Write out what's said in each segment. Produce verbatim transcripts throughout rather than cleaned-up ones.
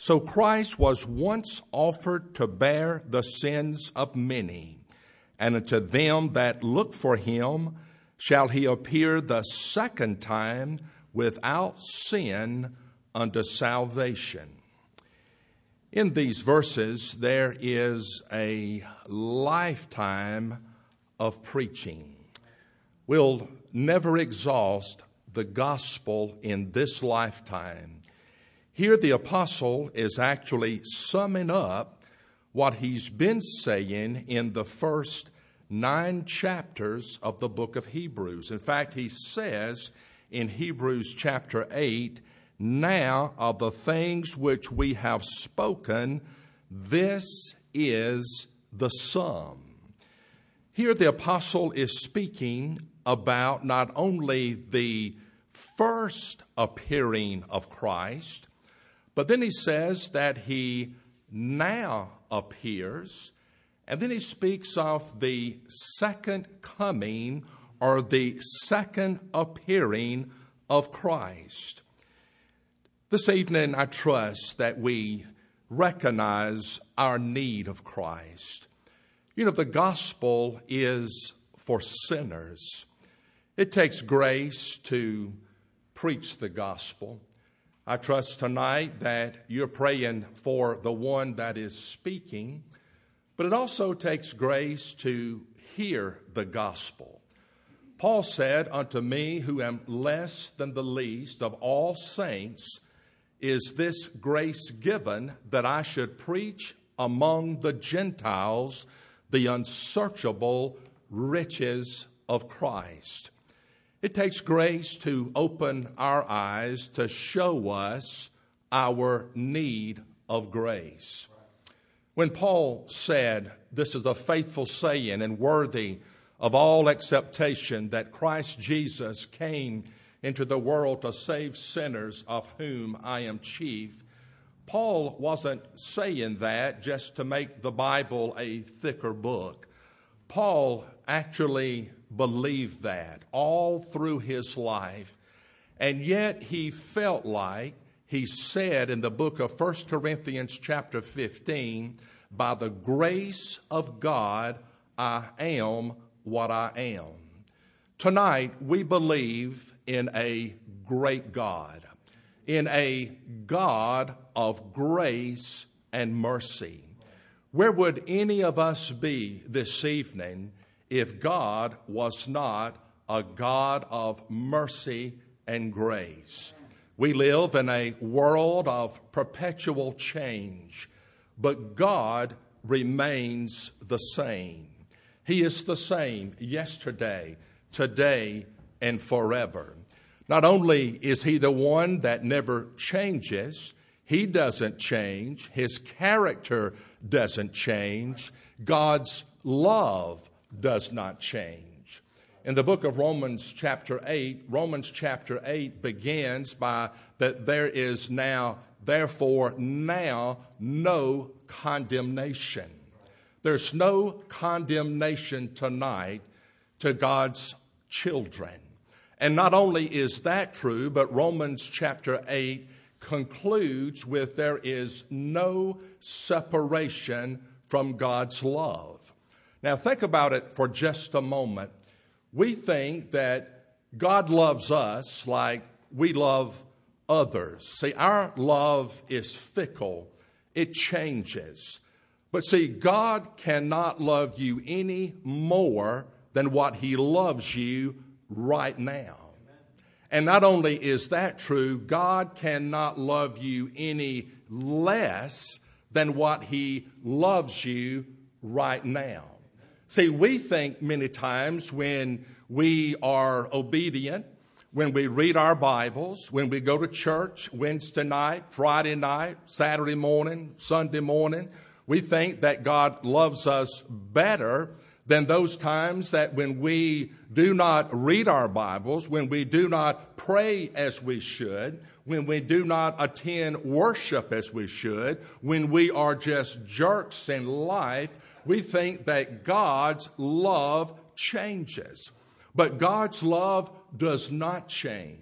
So Christ was once offered to bear the sins of many, and unto them that look for him shall he appear the second time without sin unto salvation. In these verses, there is a lifetime of preaching. We'll never exhaust the gospel in this lifetime. Here the apostle is actually summing up what he's been saying in the first nine chapters of the book of Hebrews. In fact, he says in Hebrews chapter eight, now of the things which we have spoken, this is the sum. Here the apostle is speaking about not only the first appearing of Christ, but then he says that he now appears, and then he speaks of the second coming or the second appearing of Christ. This evening, I trust that we recognize our need of Christ. You know, the gospel is for sinners. It takes grace to preach the gospel. I trust tonight that you're praying for the one that is speaking, but it also takes grace to hear the gospel. Paul said, unto me, who am less than the least of all saints, is this grace given that I should preach among the Gentiles the unsearchable riches of Christ. It takes grace to open our eyes to show us our need of grace. When Paul said, this is a faithful saying and worthy of all acceptation, that Christ Jesus came into the world to save sinners, of whom I am chief, Paul wasn't saying that just to make the Bible a thicker book. Paul actually believed that all through his life, and yet he felt like he said in the book of First Corinthians chapter fifteen, by the grace of God, I am what I am. Tonight, we believe in a great God, in a God of grace and mercy. Where would any of us be this evening if God was not a God of mercy and grace? We live in a world of perpetual change, but God remains the same. He is the same yesterday, today, and forever. Not only is he the one that never changes, he doesn't change, his character doesn't change, God's love does not change. In the book of Romans chapter eight, Romans chapter eight begins by that there is now, therefore now, no condemnation. There's no condemnation tonight to God's children. And not only is that true, but Romans chapter eight concludes with there is no separation from God's love. Now think about it for just a moment. We think that God loves us like we love others. See, our love is fickle. It changes. But see, God cannot love you any more than what he loves you right now. And not only is that true, God cannot love you any less than what he loves you right now. See, we think many times when we are obedient, when we read our Bibles, when we go to church Wednesday night, Friday night, Saturday morning, Sunday morning, we think that God loves us better than those times that when we do not read our Bibles, when we do not pray as we should, when we do not attend worship as we should, when we are just jerks in life, we think that God's love changes. But God's love does not change.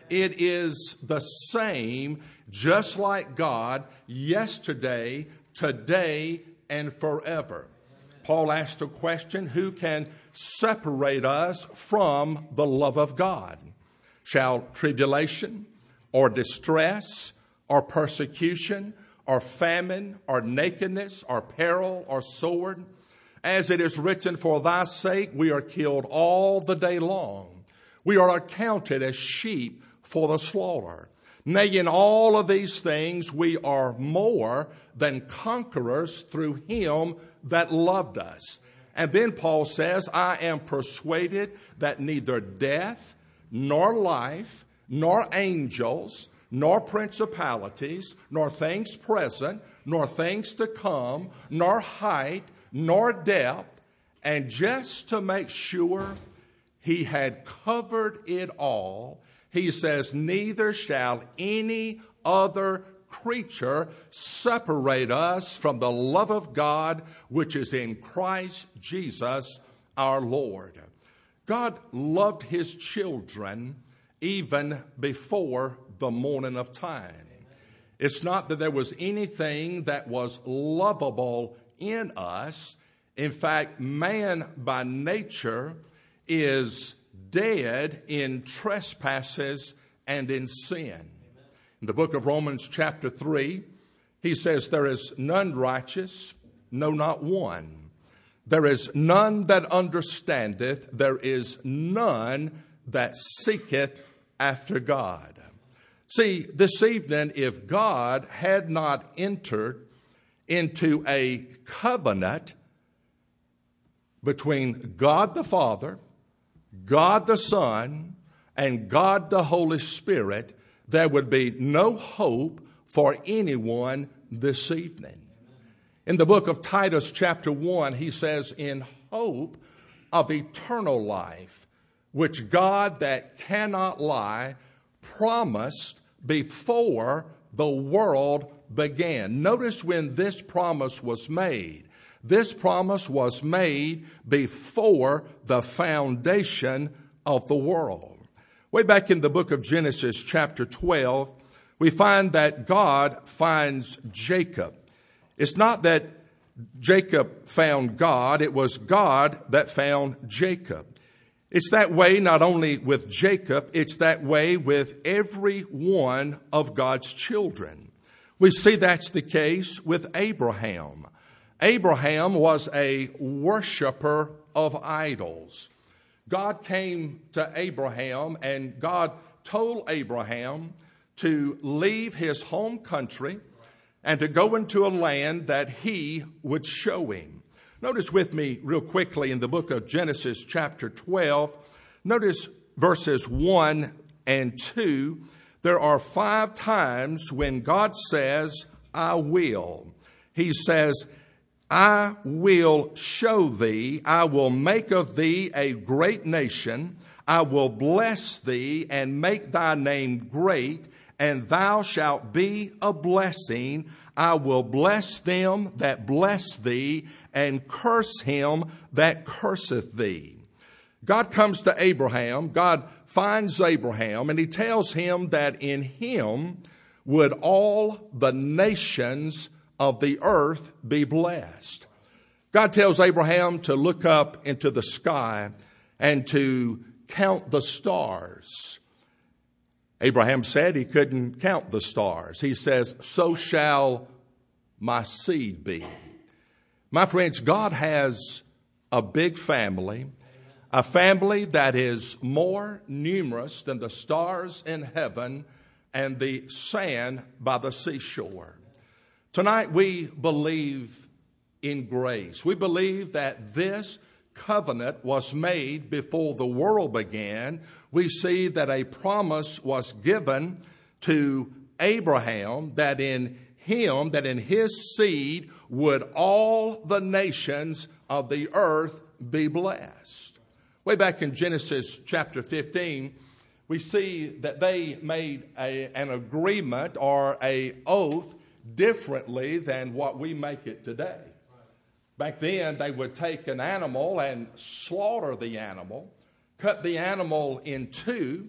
It is the same, just like God, yesterday, today, and forever. Paul asked the question, who can separate us from the love of God? Shall tribulation or distress or persecution or famine or nakedness or peril or sword? As it is written, for thy sake we are killed all the day long. We are accounted as sheep for the slaughter. Nay, in all of these things we are more than conquerors through him that loved us. And then Paul says, I am persuaded that neither death, nor life, nor angels, nor principalities, nor things present, nor things to come, nor height, nor depth. And just to make sure he had covered it all, he says, neither shall any other creature separate us from the love of God, which is in Christ Jesus our Lord. God loved his children even before the morning of time. It's not that there was anything that was lovable in us. In fact, man by nature is dead in trespasses and in sin. In the book of Romans chapter three, he says, there is none righteous, no, not one. There is none that understandeth, there is none that seeketh after God. See, this evening, if God had not entered into a covenant between God the Father, God the Son, and God the Holy Spirit, there would be no hope for anyone this evening. In the book of Titus chapter one, he says, in hope of eternal life, which God that cannot lie promised before the world began. Notice when this promise was made. This promise was made before the foundation of the world. Way back in the book of Genesis chapter twelve, we find that God finds Jacob. It's not that Jacob found God, it was God that found Jacob. It's that way not only with Jacob, it's that way with every one of God's children. We see that's the case with Abraham. Abraham was a worshiper of idols. God came to Abraham and God told Abraham to leave his home country and to go into a land that he would show him. Notice with me real quickly in the book of Genesis chapter twelve, notice verses one and two. There are five times when God says, I will. He says, I will show thee, I will make of thee a great nation, I will bless thee and make thy name great, and thou shalt be a blessing. I will bless them that bless thee, and curse him that curseth thee. God comes to Abraham, God finds Abraham, and he tells him that in him would all the nations of the earth be blessed. God tells Abraham to look up into the sky and to count the stars. Abraham said he couldn't count the stars. He says, so shall my seed be. My friends, God has a big family, a family that is more numerous than the stars in heaven and the sand by the seashore. Tonight we believe in grace. We believe that this covenant was made before the world began. We see that a promise was given to Abraham that in him, that in his seed would all the nations of the earth be blessed. Way back in Genesis chapter fifteen, we see that they made a, an agreement or a oath differently than what we make it today. Back then, they would take an animal and slaughter the animal, cut the animal in two,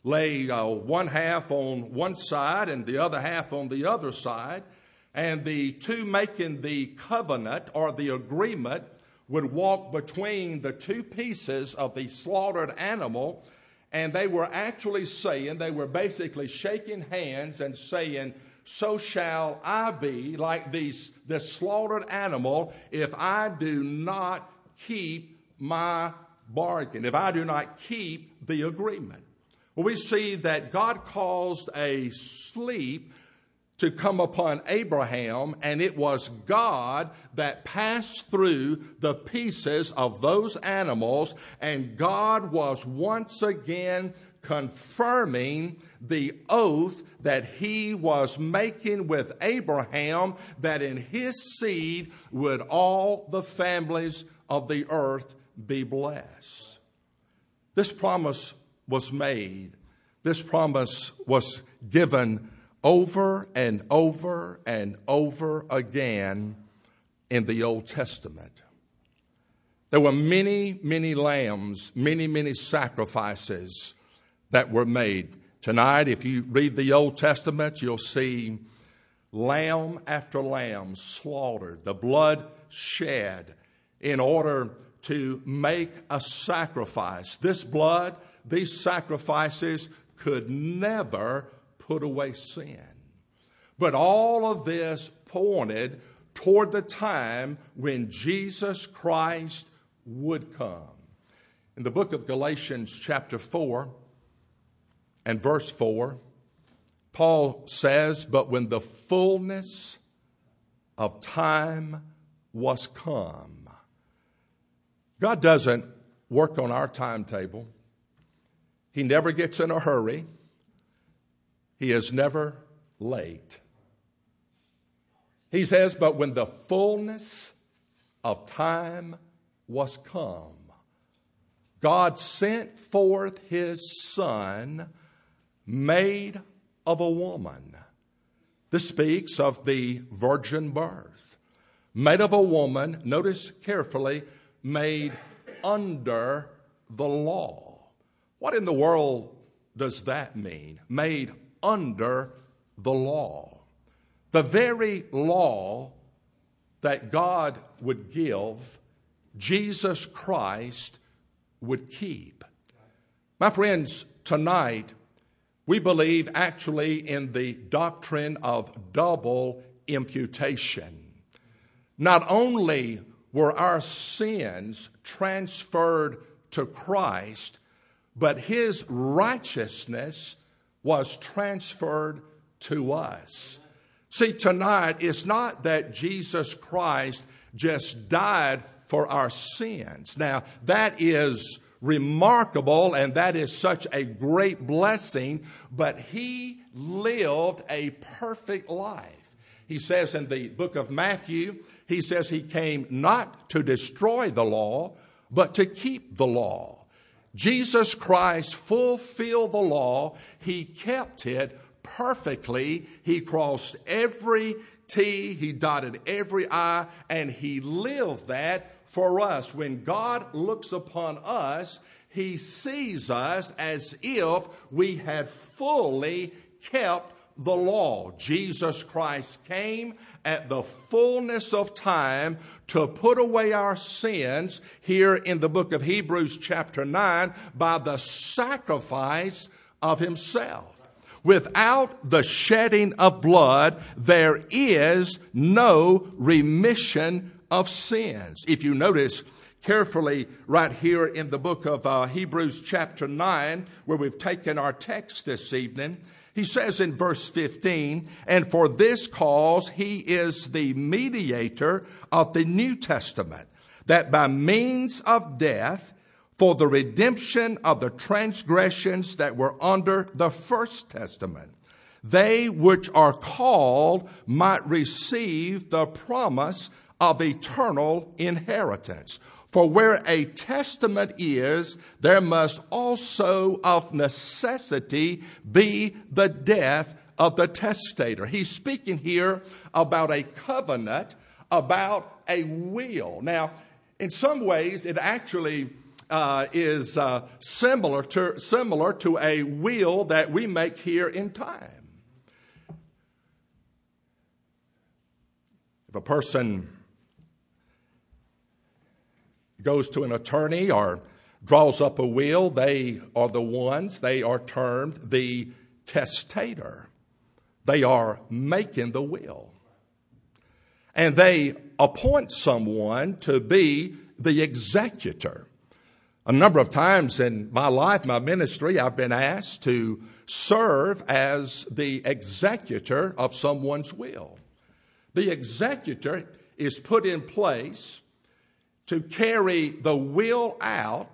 lay uh, one half on one side and the other half on the other side. And the two making the covenant or the agreement would walk between the two pieces of the slaughtered animal. And they were actually saying, they were basically shaking hands and saying, so shall I be like these, this slaughtered animal if I do not keep my bargain, if I do not keep the agreement. Well, we see that God caused a sleep to come upon Abraham, and it was God that passed through the pieces of those animals, and God was once again confirming the oath that he was making with Abraham, that in his seed would all the families of the earth be blessed. This promise was made. This promise was given over and over and over again in the Old Testament. There were many, many lambs, many, many sacrifices that were made. Tonight, if you read the Old Testament, you'll see lamb after lamb slaughtered, the blood shed in order to make a sacrifice. This blood, these sacrifices could never put away sin. But all of this pointed toward the time when Jesus Christ would come. In the book of Galatians chapter four and verse four, Paul says, but when the fullness of time was come. God doesn't work on our timetable. He never gets in a hurry. He is never late. He says, but when the fullness of time was come, God sent forth his Son, made of a woman. This speaks of the virgin birth. Made of a woman, notice carefully, made under the law. What in the world does that mean? Made under the law. The very law that God would give, Jesus Christ would keep. My friends, tonight we believe actually in the doctrine of double imputation. Not only were our sins transferred to Christ, but his righteousness was transferred to us. See, tonight, it's not that Jesus Christ just died for our sins. Now, that is remarkable and that is such a great blessing, but he lived a perfect life. He says in the book of Matthew, he says he came not to destroy the law, but to keep the law. Jesus Christ fulfilled the law. He kept it perfectly. He crossed every T, he dotted every I, and he lived that for us. When God looks upon us, he sees us as if we had fully kept the law. Jesus Christ came at the fullness of time to put away our sins here in the book of Hebrews chapter nine by the sacrifice of himself. Without the shedding of blood, there is no remission of sins. If you notice carefully right here in the book of uh, Hebrews chapter nine, where we've taken our text this evening, he says in verse fifteen, and for this cause he is the mediator of the New Testament, that by means of death, for the redemption of the transgressions that were under the first testament, they which are called might receive the promise of eternal inheritance. For where a testament is, there must also of necessity be the death of the testator. He's speaking here about a covenant, about a will. Now, in some ways, it actually uh, is uh, similar to similar to a will that we make here in time. If a person goes to an attorney or draws up a will, they are the ones, they are termed the testator. They are making the will. And they appoint someone to be the executor. A number of times in my life, my ministry, I've been asked to serve as the executor of someone's will. The executor is put in place to carry the will out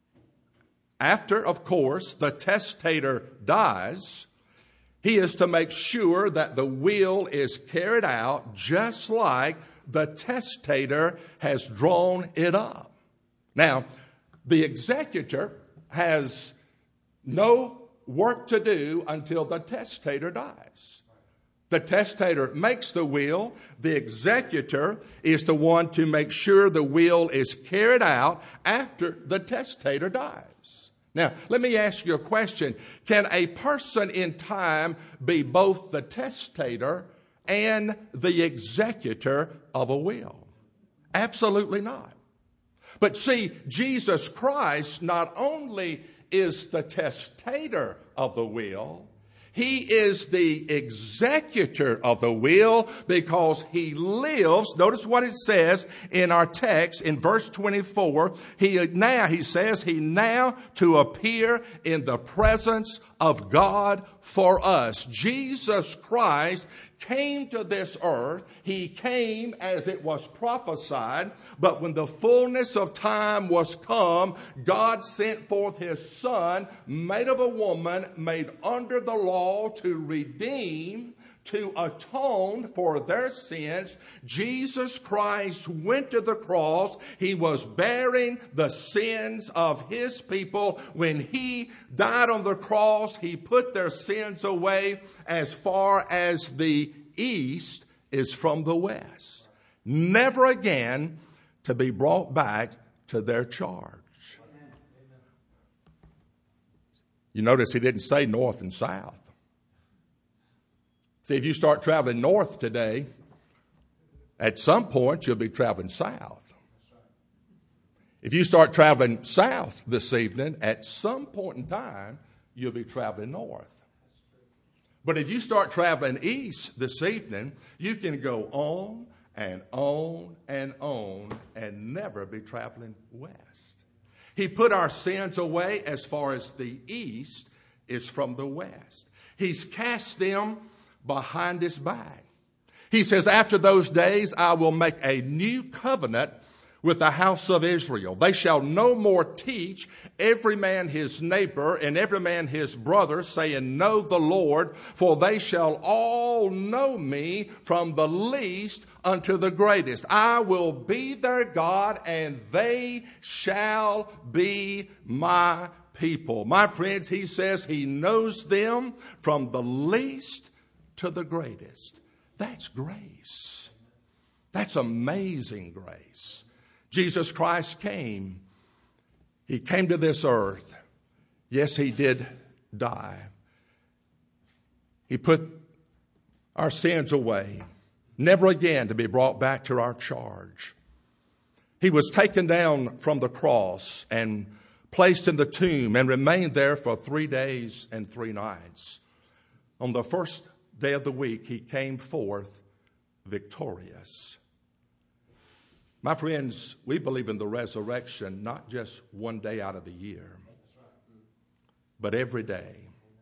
after, of course, the testator dies. He is to make sure that the will is carried out just like the testator has drawn it up. Now, the executor has no work to do until the testator dies. The testator makes the will. The executor is the one to make sure the will is carried out after the testator dies. Now, let me ask you a question. Can a person in time be both the testator and the executor of a will? Absolutely not. But see, Jesus Christ not only is the testator of the will, he is the executor of the will because he lives. Notice what it says in our text in verse twenty-four. He now, he says, he now to appear in the presence of God for us. Jesus Christ came to this earth. He came as it was prophesied, but when the fullness of time was come, God sent forth his Son, made of a woman, made under the law, to redeem, to atone for their sins. Jesus Christ went to the cross. He was bearing the sins of his people. When he died on the cross, he put their sins away as far as the east is from the west, never again to be brought back to their charge. You notice he didn't say north and south. See, if you start traveling north today, at some point you'll be traveling south. If you start traveling south this evening, at some point in time, you'll be traveling north. But if you start traveling east this evening, you can go on and on and on and never be traveling west. He put our sins away as far as the east is from the west. He's cast them behind his back. He says, after those days, I will make a new covenant with the house of Israel. They shall no more teach every man his neighbor and every man his brother, saying, know the Lord, for they shall all know me from the least unto the greatest. I will be their God, and they shall be my people. My friends, he says he knows them from the least to the greatest. That's grace. That's amazing grace. Jesus Christ came. He came to this earth. Yes, he did die. He put our sins away, never again to be brought back to our charge. He was taken down from the cross and placed in the tomb and remained there for three days and three nights. On the first day of the week, he came forth victorious. My friends, we believe in the resurrection not just one day out of the year, but every day.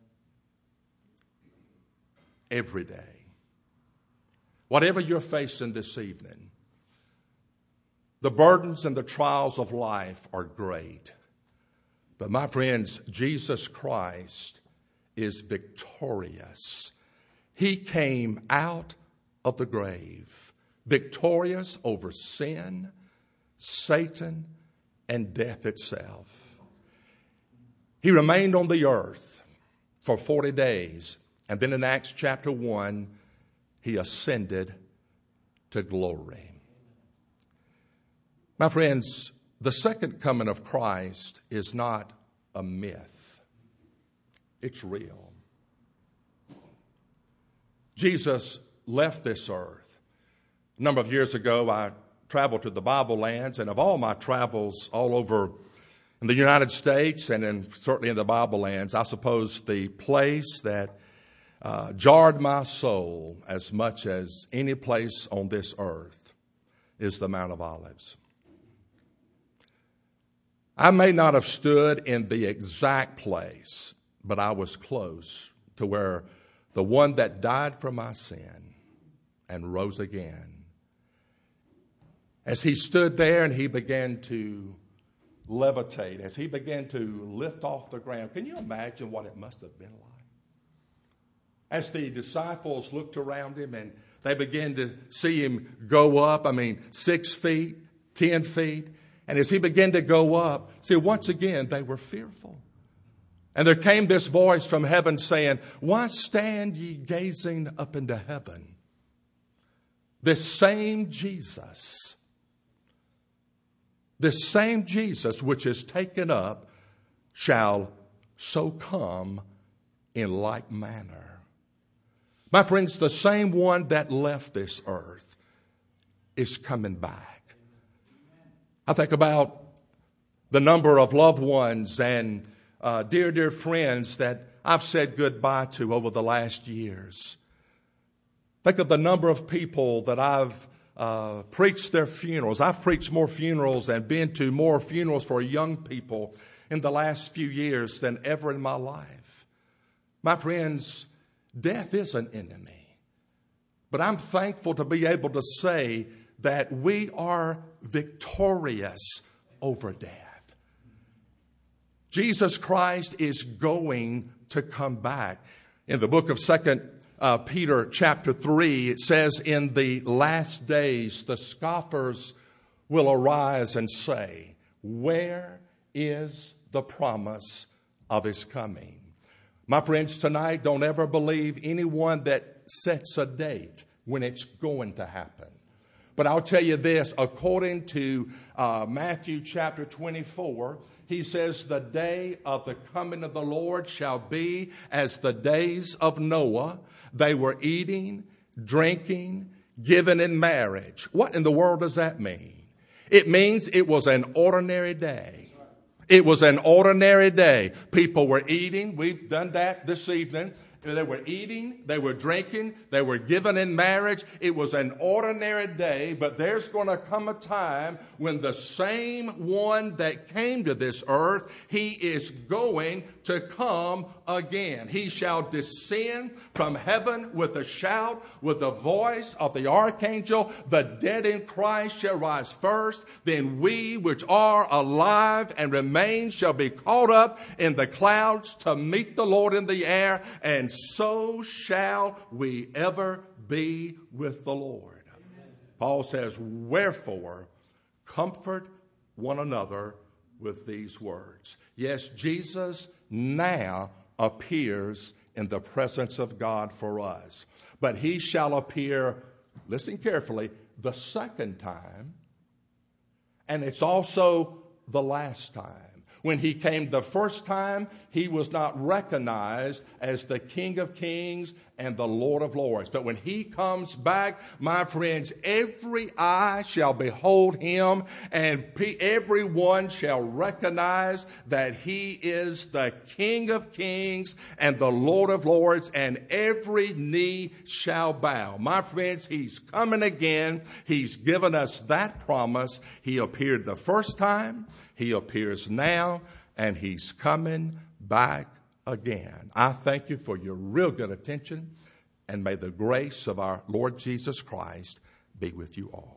Every day. Whatever you're facing this evening, the burdens and the trials of life are great. But my friends, Jesus Christ is victorious. He came out of the grave, victorious over sin, Satan, and death itself. He remained on the earth for forty days, and then in Acts chapter one, he ascended to glory. My friends, the second coming of Christ is not a myth. It's real. Jesus left this earth. A number of years ago, I traveled to the Bible lands, and of all my travels all over in the United States and in, certainly in the Bible lands, I suppose the place that uh, jarred my soul as much as any place on this earth is the Mount of Olives. I may not have stood in the exact place, but I was close to where the one that died for my sin and rose again, as he stood there and he began to levitate, as he began to lift off the ground. Can you imagine what it must have been like? As the disciples looked around him and they began to see him go up, I mean, six feet, ten feet. And as he began to go up, see, once again, they were fearful. And there came this voice from heaven saying, "Why stand ye gazing up into heaven? This same Jesus, this same Jesus which is taken up shall so come in like manner." My friends, the same one that left this earth is coming back. I think about the number of loved ones and uh, dear, dear friends that I've said goodbye to over the last years. Think of the number of people that I've uh, preached their funerals. I've preached more funerals and been to more funerals for young people in the last few years than ever in my life. My friends, death is an enemy. But I'm thankful to be able to say that we are victorious over death. Jesus Christ is going to come back. In the book of Second uh, Peter chapter three, it says, "In the last days the scoffers will arise and say, where is the promise of his coming?" My friends, tonight, don't ever believe anyone that sets a date when it's going to happen. But I'll tell you this, according to uh, Matthew chapter twenty-four, he says, "The day of the coming of the Lord shall be as the days of Noah. They were eating, drinking, giving in marriage." What in the world does that mean? It means it was an ordinary day. It was an ordinary day. People were eating. We've done that this evening. They were eating, they were drinking, they were given in marriage. It was an ordinary day, but there's going to come a time when the same one that came to this earth, he is going to come again. He shall descend from heaven with a shout, with the voice of the archangel. The dead in Christ shall rise first. Then we which are alive and remain shall be caught up in the clouds to meet the Lord in the air, and so shall we ever be with the Lord. Amen. Paul says, "Wherefore, comfort one another with these words." Yes, Jesus now appears in the presence of God for us. But he shall appear, listen carefully, the second time. And it's also the last time. When he came the first time, he was not recognized as the King of Kings and the Lord of Lords. But when he comes back, my friends, every eye shall behold him, and everyone shall recognize that he is the King of Kings and the Lord of Lords, and every knee shall bow. My friends, he's coming again. He's given us that promise. He appeared the first time. He appears now, and he's coming back again. I thank you for your real good attention, and may the grace of our Lord Jesus Christ be with you all.